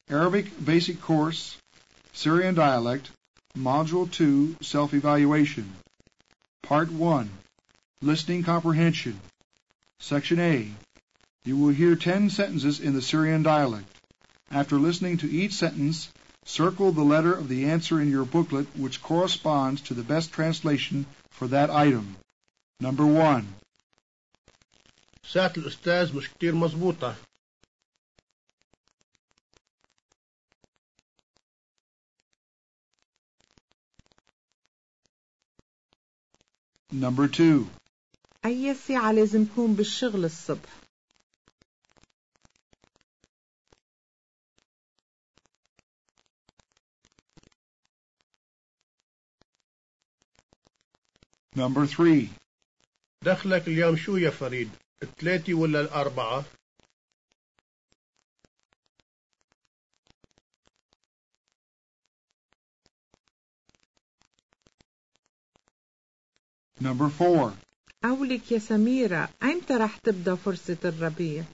Arabic Basic Course, Syrian Dialect, Module 2, Self-Evaluation. Part 1, Listening Comprehension. Section A. You will hear 10 sentences in the Syrian dialect. After listening to each sentence, circle the letter of the answer in your booklet which corresponds to the best translation for that item. Number 1. ساعة الأستاذ مش كتير مظبوطة. Number 2. أي ساعة لازم كون بالشغل الصبح؟ Number 3. دخلك اليوم شو يا فريد؟ 3 ولا 4؟ Number 4. أولك يا سميرة، أيمتى رح تبدأ فرصة الربيع؟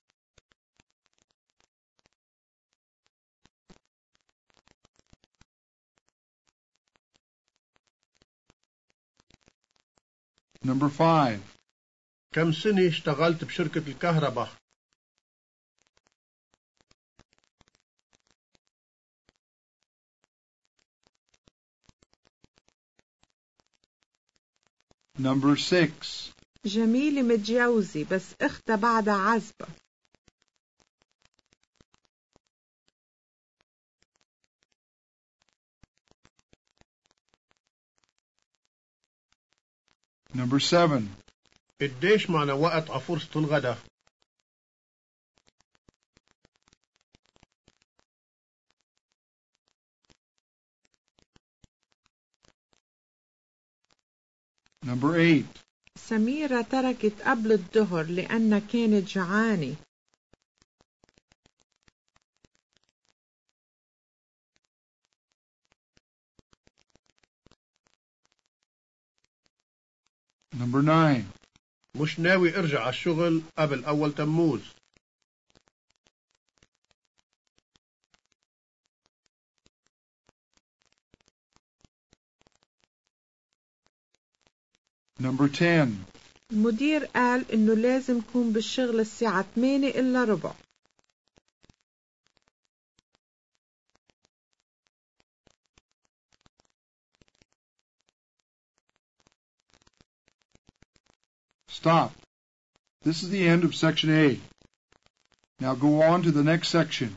Number 5. كم سنة اشتغلت بشركة الكهرباء؟ Number 6. جميلة متجوزة بس أختها بعدها عزبة. Number 7. قديش معنا وقت على فرصة الغداء؟ Number 8. سميرة تركت قبل الظهر لأنها كانت جعانة. Number 9. مش ناوي ارجع على الشغل قبل أول تموز. Number 10. المدير قال إنه لازم كون بالشغل الساعة 8 إلا ربع. Stop. This is the end of Section A. Now go on to the next section.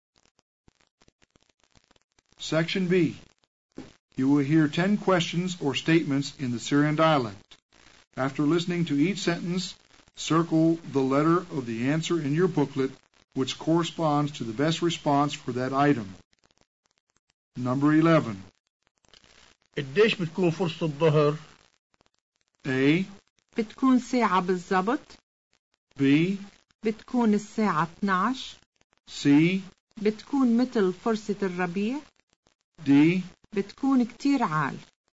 Section B. You will hear 10 questions or statements in the Syrian dialect. After listening to each sentence, circle the letter of the answer in your booklet which corresponds to the best response for that item. Number 11. قديش بتكون فرصة الظهر؟ A. بتكون ساعة بالضبط. B. بتكون الساعة 12. C. بتكون مثل فرصة الربيع. D. بتكون كتير عال.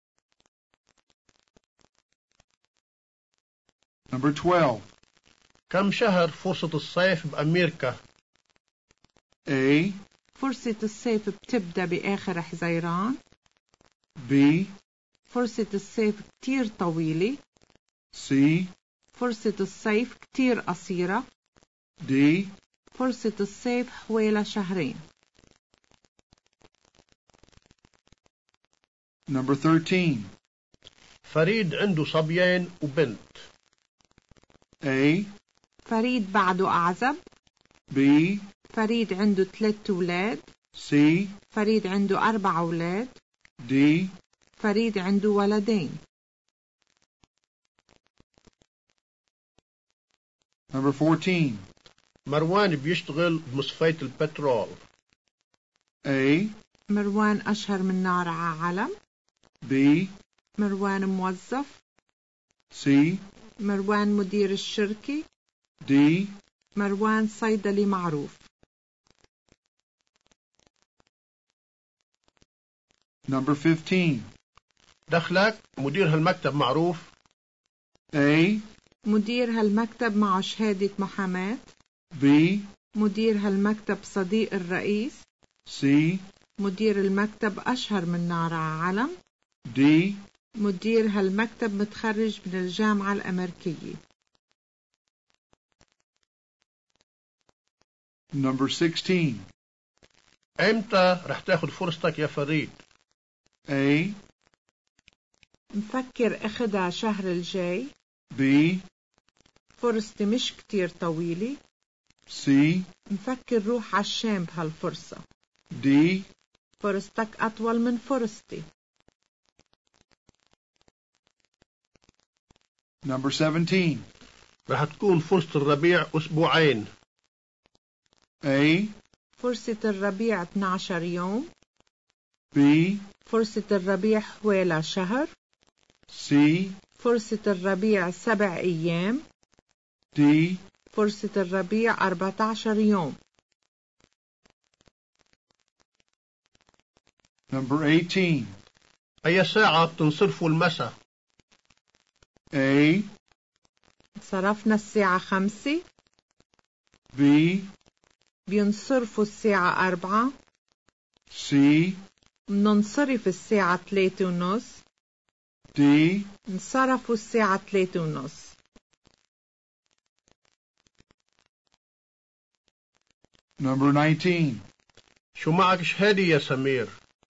Number 12. كم شهر فرصة الصيف بأمريكا؟ A. فرصة الصيف بتبدأ بآخر حزيران. B. فرصة الصيف كتير طويلة. C. فرصة الصيف كتير قصيرة. D. فرصة الصيف حوالي شهرين. Number 13. فريد عنده صبيين وبنت. A. فريد بعده أعزب. B. فريد عنده 3 أولاد. C. فريد عنده 4 أولاد. D. فريد عنده ولدين. Number 14. مروان بيشتغل بمصفاية البترول. A. مروان أشهر من نار علم. B. مروان موظف. C. مروان مدير الشركة. D. مروان صيدلي معروف. Number 15. دخلك مدير هالمكتب معروف. A. مدير هالمكتب معه شهادة محاماة. B. مدير هالمكتب صديق الرئيس. C. مدير المكتب أشهر من نار على علم. D. مدير هالمكتب متخرج من الجامعة الأمريكية. Number 16. امتى رح تاخد فرصتك يا فريد؟ A. مفكر أخدها شهر الجاي. B. فرصتي مش كتير طويلة. C. مفكر روح عالشام بهالفرصة. D. فرصتك أطول من فرصتي. Number 17. رح تكون فرصة الربيع أسبوعين. A. فرصة الربيع 12 يوم. B. فرصة الربيع حوالي شهر. C. فرصة الربيع 7 أيام. D. فرصة الربيع 14 يوم. Number 18. أي ساعة بتنصرفوا المساء؟ A. صرفنا الساعة 5. B. بينصرفوا الساعة 4. C. مننصرف الساعة 3:30. D. انصرفوا الساعة 3:30. Number 19. شو معك شهادة يا سمير؟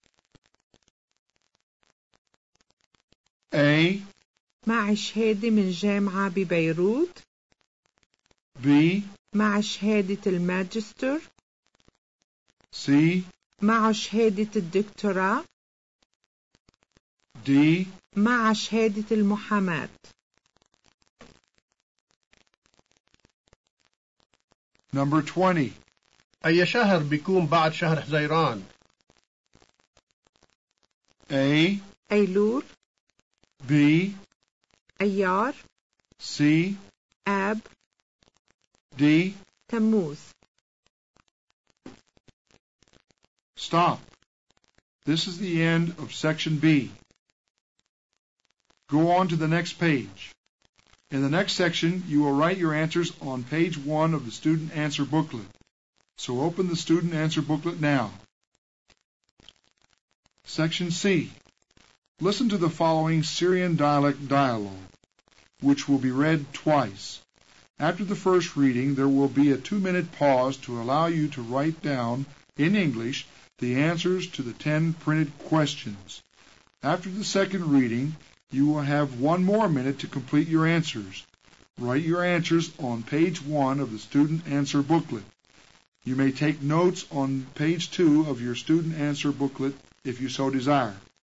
A. معي شهادة من جامعة ببيروت. B. مع شهادة الماجستير. C. مع شهادة الدكتوراه. D. مع شهادة المحاماة. Number 20. أي شهر بيكون بعد شهر حزيران؟ A. أيلول. B. أيار. C. آب. D. تموز. Stop. This is the end of section B. Go on to the next page. In the next section, you will write your answers on page 1 of the student answer booklet. So open the student answer booklet now. Section C. Listen to the following Syrian dialect dialogue, which will be read twice. After the first reading, there will be a 2-minute pause to allow you to write down, in English, the answers to the 10 printed questions. After the second reading, you will have 1 more minute to complete your answers. Write your answers on page 1 of the student answer booklet. You may take notes on page 2 of your student answer booklet if you so desire.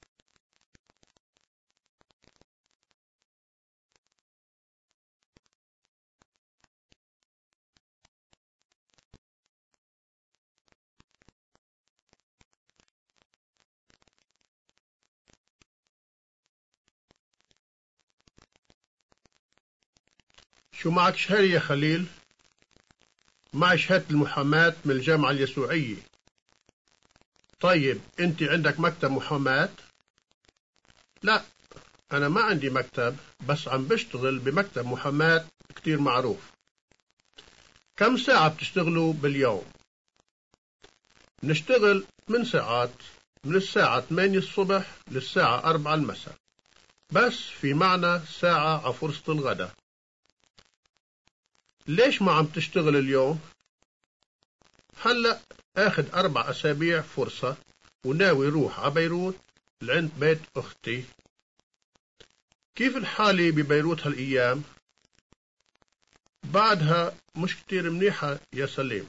شو معك شهادة يا خليل؟ معي شهادة المحاماة من الجامعة اليسوعية. طيب أنت عندك مكتب محاماة؟ لا، أنا ما عندي مكتب، بس عم بشتغل بمكتب محاماة كتير معروف. كم ساعة بتشتغلوا باليوم؟ نشتغل 8 ساعات، من الساعة 8 الصبح للساعة 4 المساء، بس في معنا ساعة على فرصة الغداء. ليش ما عم تشتغل اليوم؟ هلأ آخد 4 أسابيع فرصة وناوي روح على بيروت لعند بيت أختي. كيف الحالة ببيروت هالأيام؟ بعدها مش كتير منيحة يا سليم.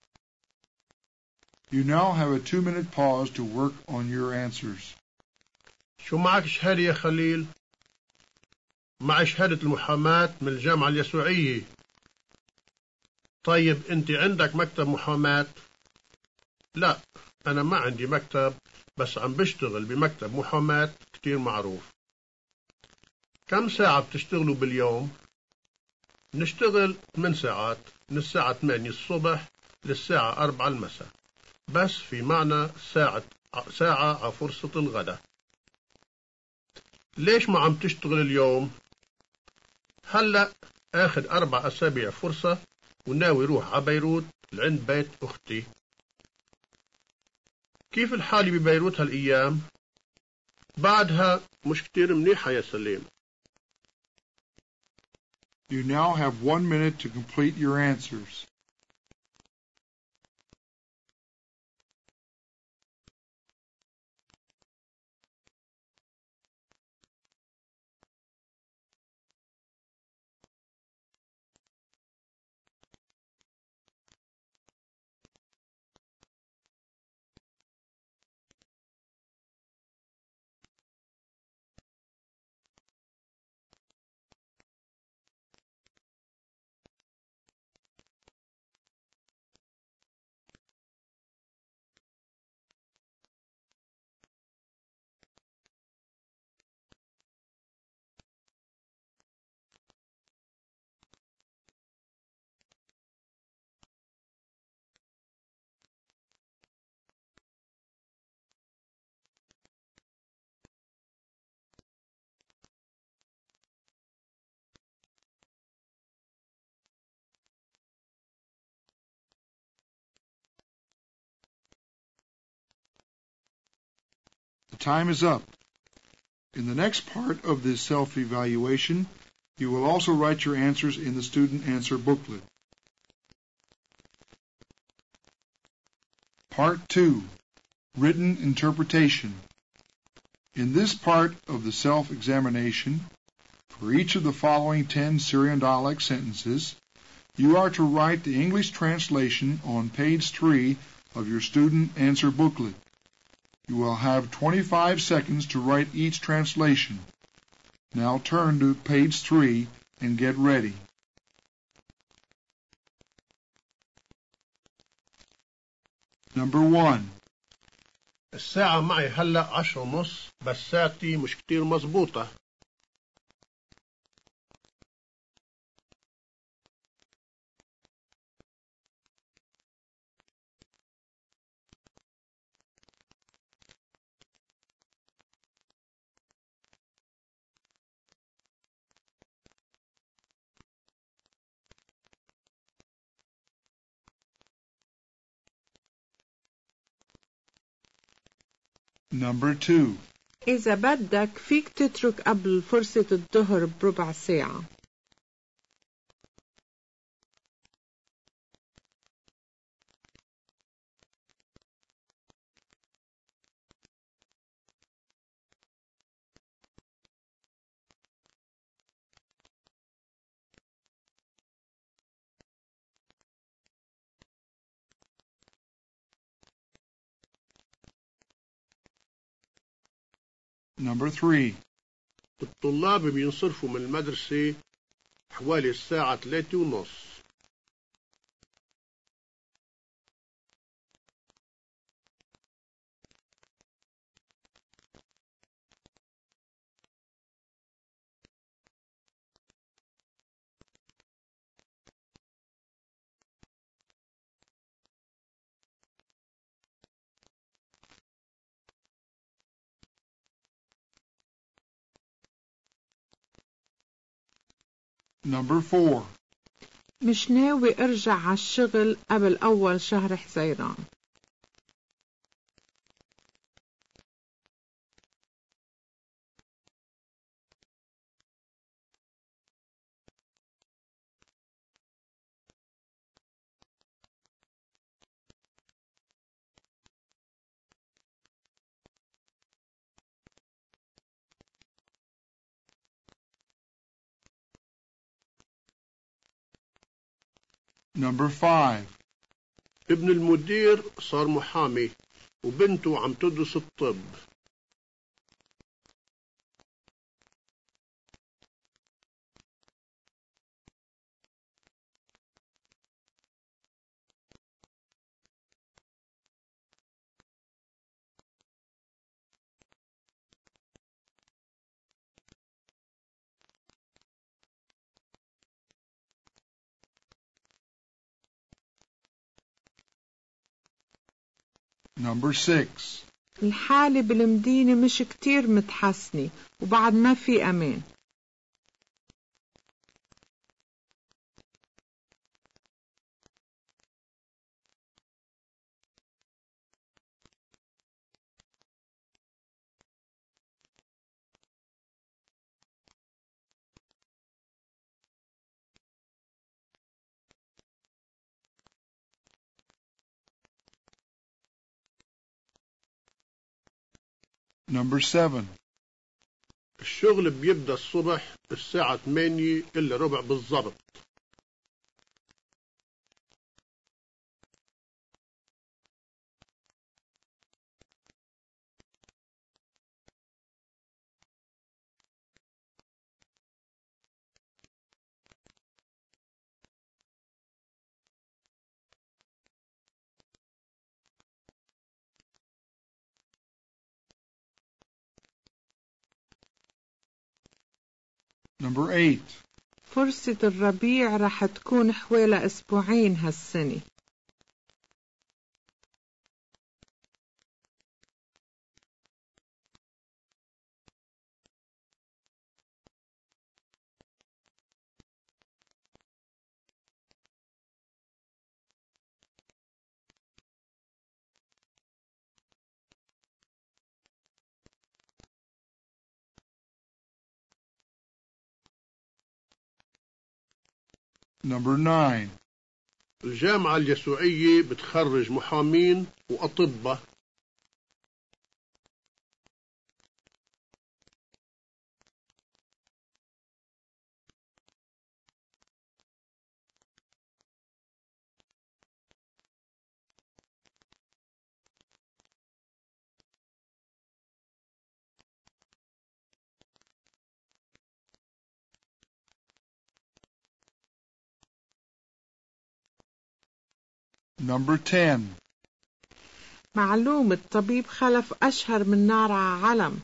You now have a 2-minute pause to work on your answers. شو معك شهادة يا خليل؟ معي شهادة المحاماة من الجامعة اليسوعية. طيب أنت عندك مكتب محاماة؟ لا، أنا ما عندي مكتب، بس عم بشتغل بمكتب محاماة كتير معروف. كم ساعة بتشتغلوا باليوم؟ نشتغل 8 ساعات، من الساعة 8 الصبح للساعة 4 المساء، بس في معنا ساعة على فرصة الغداء. ليش ما عم تشتغل اليوم؟ هلأ آخد 4 أسابيع فرصة وناوي روح على بيروت لعند بيت أختي. كيف الحال ببيروت هالأيام؟ بعدها مش كتير منيحة يا سليم. You now have 1 minute to complete your answers. The time is up. In the next part of this self-evaluation, you will also write your answers in the student answer booklet. Part 2, Written Interpretation. In this part of the self-examination, for each of the following 10 Syrian dialect sentences, you are to write the English translation on page 3 of your student answer booklet. You will have 25 seconds to write each translation. Now turn to page 3 and get ready. Number 1. الساعة معي هلأ 10:30 بس ساعتي مش كتير مظبوطة. Number 2. إذا بدك فيك تترك قبل فرصة الظهر بربع ساعة. Number 3. الطلاب بينصرفوا من المدرسة حوالي الساعة 3:30. Number 4. مش ناوي ارجع على الشغل قبل أول شهر حزيران. Number 5. ابن المدير صار محامي وبنته عم تدرس الطب. Number 6. الحالة بالمدينة مش كتير متحسنة وبعد ما في أمان. Number 7. الشغل بيبدأ الصبح الساعة 8 إلا ربع بالضبط. Number 8. فرصة الربيع رح تكون حوالي أسبوعين هالسنة. Number 9. الجامعة اليسوعية بتخرج محامين وأطباء. Number 10. معلوم الطبيب خلف أشهر من نار على علم.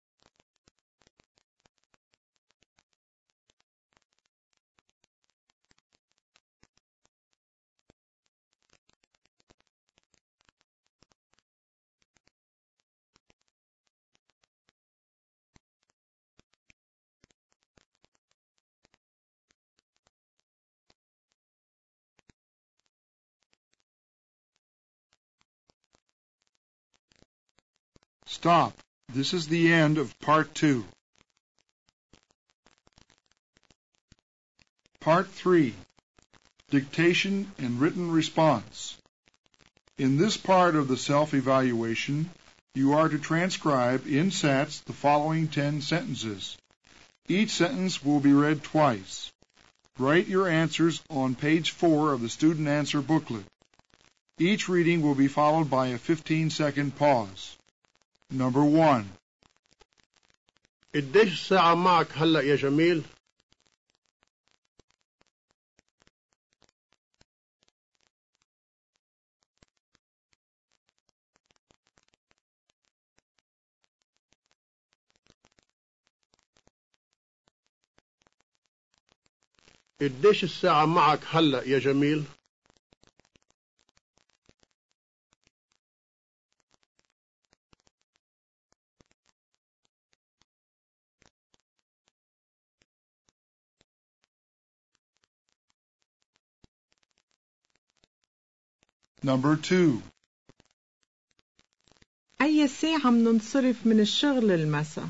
Stop. This is the end of Part 2. Part 3. Dictation and written response. In this part of the self-evaluation, you are to transcribe in sets the following 10 sentences. Each sentence will be read twice. Write your answers on page 4 of the student answer booklet. Each reading will be followed by a 15-second pause. Number 1. قديش الساعة معك هلأ يا جميل؟ قديش الساعة معك هلأ يا جميل؟ Number 2. أي ساعة مننصرف من الشغل المساء؟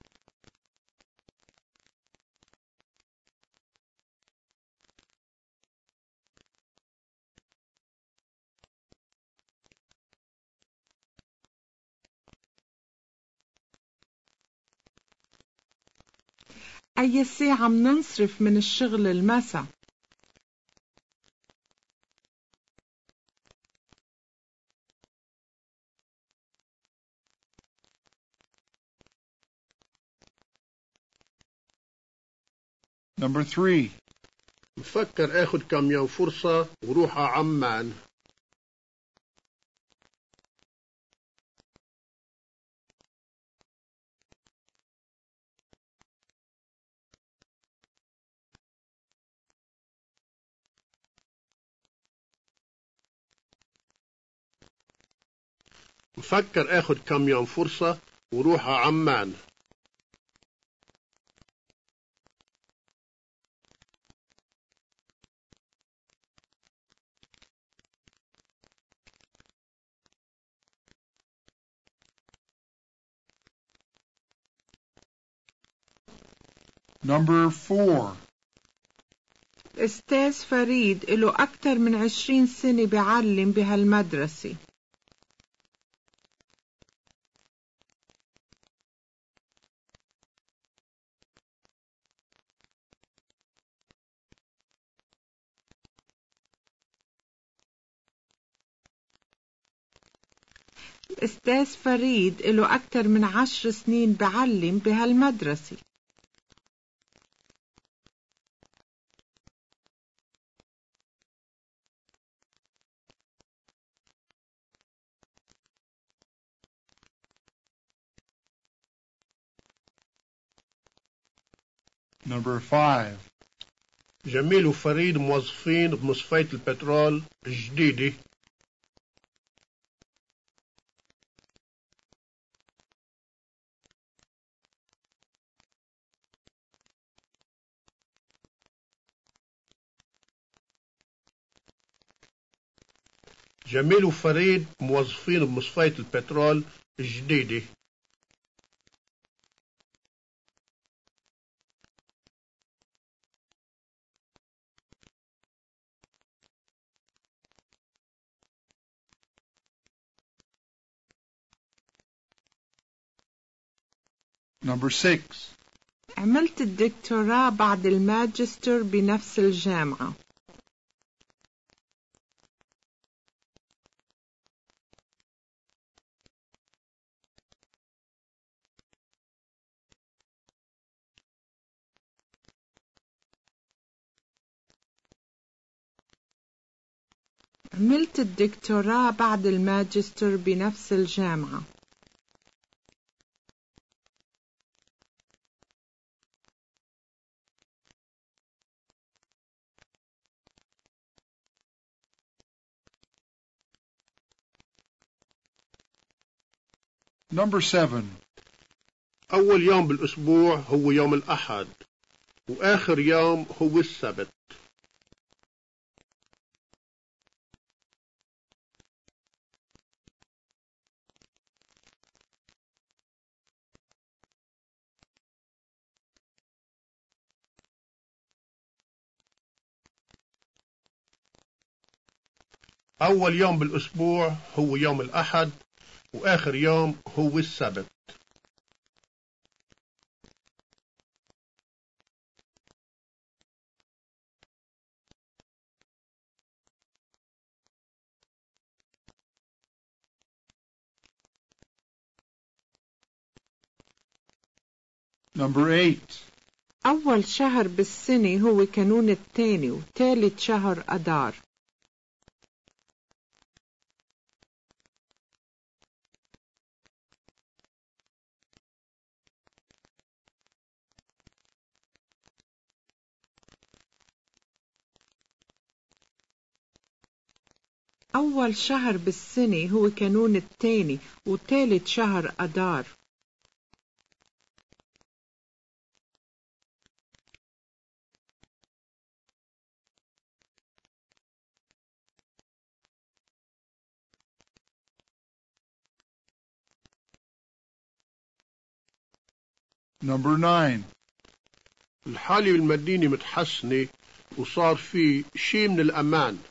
أي ساعة مننصرف من الشغل المساء؟ Number 3. مفكر اخد كم يوم فرصة وروح على عمان. مفكر اخد كم يوم فرصة وروح على عمان. Number 4. أستاذ فريد له أكثر من 20 سنة بيعلم بهالمدرسة. أستاذ فريد له أكتر من 10 سنين بعلم بهالمدرسة. Number 5. جميل وفريد موظفين بمصفاية البترول الجديدة. جميل وفريد موظفين بمصفاية البترول الجديدة. Number 6. عملت الدكتوراه بعد الماجستير بنفس الجامعة. عملت الدكتوراه بعد الماجستير بنفس الجامعة. Number 7. أول يوم بالأسبوع هو يوم الأحد وآخر يوم هو السبت. أول يوم بالأسبوع هو يوم الأحد وآخر يوم هو السبت. Number 8. أول شهر بالسنة هو كانون الثاني وثالث شهر أدار. أول شهر بالسنة هو كانون الثاني وثالث شهر أدار. Number 9. الحالة بالمدينة متحسنة وصار في شيء من الأمان.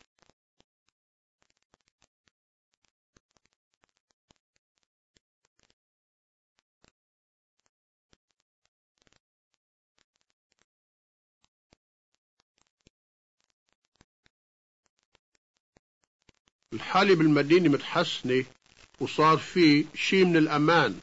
الحالة بالمدينة متحسنة وصار في شيء من الأمان.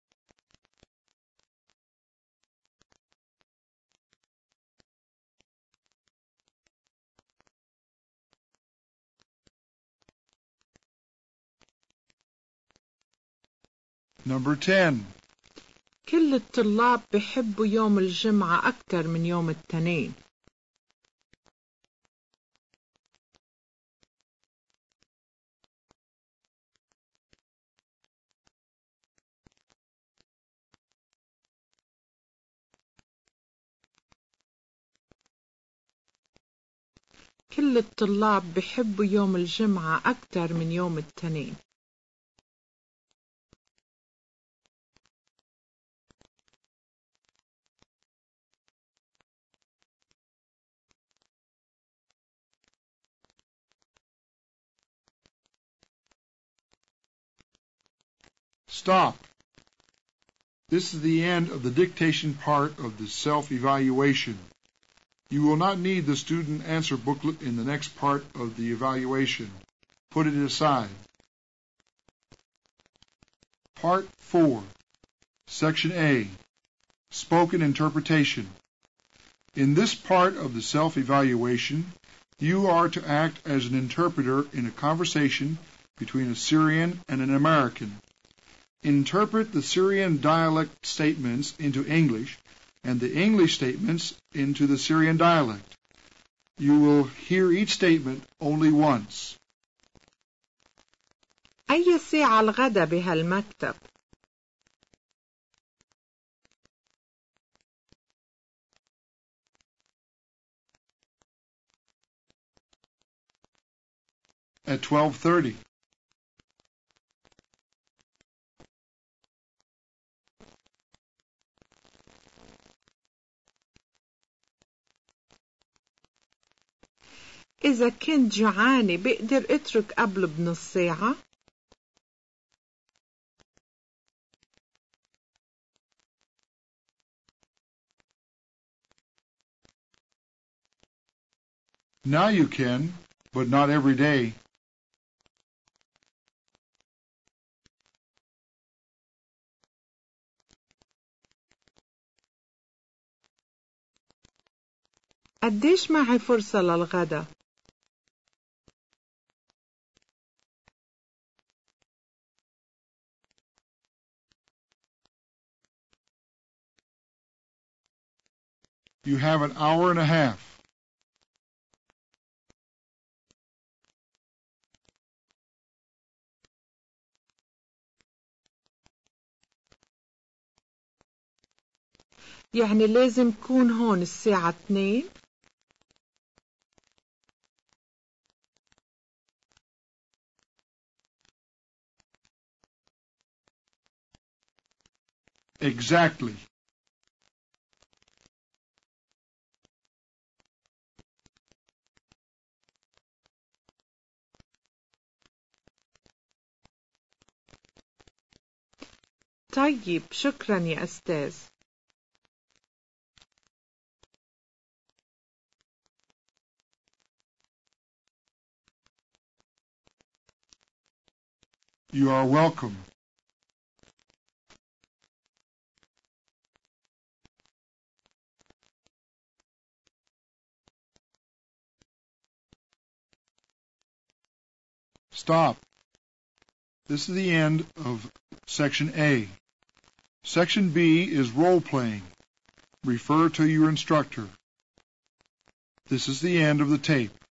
Number 10. كل الطلاب بحبوا يوم الجمعة أكتر من يوم التنين. كل الطلاب بحبوا يوم الجمعة أكتر من يوم التنين. Stop. This is the end of the dictation part of the self-evaluation. You will not need the student answer booklet in the next part of the evaluation. Put it aside. Part 4, Section A, Spoken Interpretation. In this part of the self-evaluation, you are to act as an interpreter in a conversation between a Syrian and an American. Interpret the Syrian dialect statements into English and the English statements into the Syrian dialect. You will hear each statement only once. أي ساعة الغدا بهالمكتب؟ At 12:30. إذا كنت جوعانة بقدر أترك قبل بنص ساعة؟ Now you can, but not every day. قديش معي فرصة للغدا؟ You have an hour and a half. يعني لازم كون هون الساعة 2؟ Exactly. طيب، شكرا يا أستاذ. You are welcome. Stop. This is the end of Section A. Section B is role-playing. Refer to your instructor. This is the end of the tape.